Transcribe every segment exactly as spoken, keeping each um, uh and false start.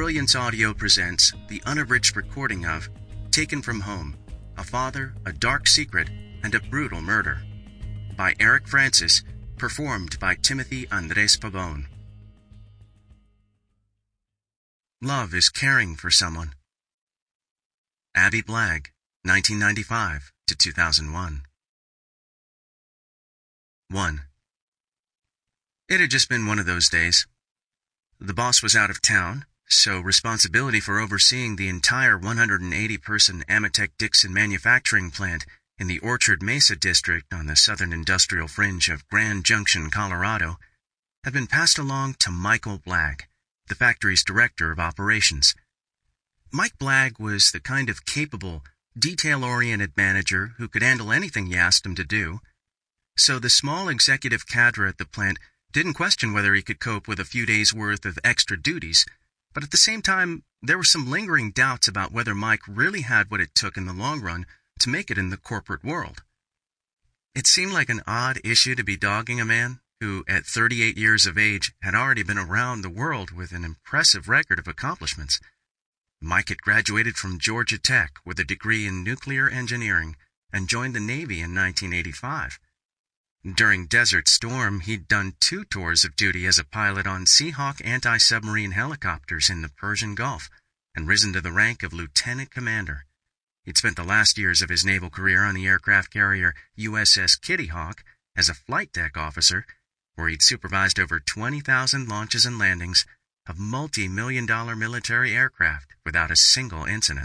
Brilliance Audio presents the unabridged recording of Taken from Home, A Father, a Dark Secret, and a Brutal Murder by Eric Francis, performed by Timothy Andres Pavone. Love is caring for someone. Abby Blagg, nineteen ninety-five to two thousand one. one. It had just been one of those days. The boss was out of town, so responsibility for overseeing the entire one hundred eighty person Ametek-Dixon manufacturing plant in the Orchard Mesa district on the southern industrial fringe of Grand Junction, Colorado, had been passed along to Michael Blagg, the factory's director of operations. Mike Blagg was the kind of capable, detail-oriented manager who could handle anything you asked him to do, so the small executive cadre at the plant didn't question whether he could cope with a few days' worth of extra duties, but at the same time, there were some lingering doubts about whether Mike really had what it took in the long run to make it in the corporate world. It seemed like an odd issue to be dogging a man who, at thirty-eight years of age, had already been around the world with an impressive record of accomplishments. Mike had graduated from Georgia Tech with a degree in nuclear engineering and joined the Navy in nineteen eighty-five. During Desert Storm, he'd done two tours of duty as a pilot on Seahawk anti-submarine helicopters in the Persian Gulf and risen to the rank of lieutenant commander. He'd spent the last years of his naval career on the aircraft carrier U S S Kitty Hawk as a flight deck officer, where he'd supervised over twenty thousand launches and landings of multi-million dollar military aircraft without a single incident.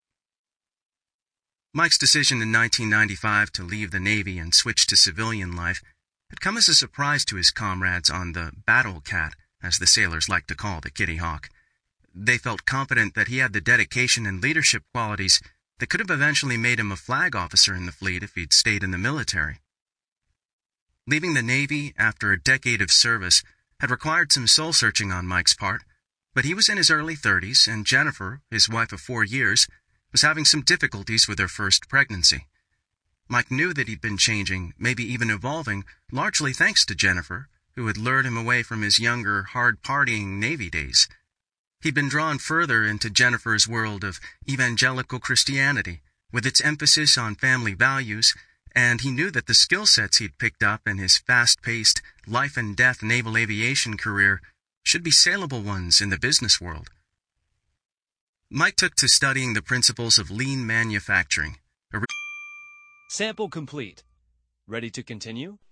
Mike's decision in nineteen ninety-five to leave the Navy and switch to civilian life had come as a surprise to his comrades on the Battle Cat, as the sailors liked to call the Kitty Hawk. They felt confident that he had the dedication and leadership qualities that could have eventually made him a flag officer in the fleet if he'd stayed in the military. Leaving the Navy after a decade of service had required some soul-searching on Mike's part, but he was in his early thirties, and Jennifer, his wife of four years, was having some difficulties with her first pregnancy. Mike knew that he'd been changing, maybe even evolving, largely thanks to Jennifer, who had lured him away from his younger, hard-partying Navy days. He'd been drawn further into Jennifer's world of evangelical Christianity, with its emphasis on family values, and he knew that the skill sets he'd picked up in his fast-paced, life-and-death naval aviation career should be saleable ones in the business world. Mike took to studying the principles of lean manufacturing. Sample complete. Ready to continue?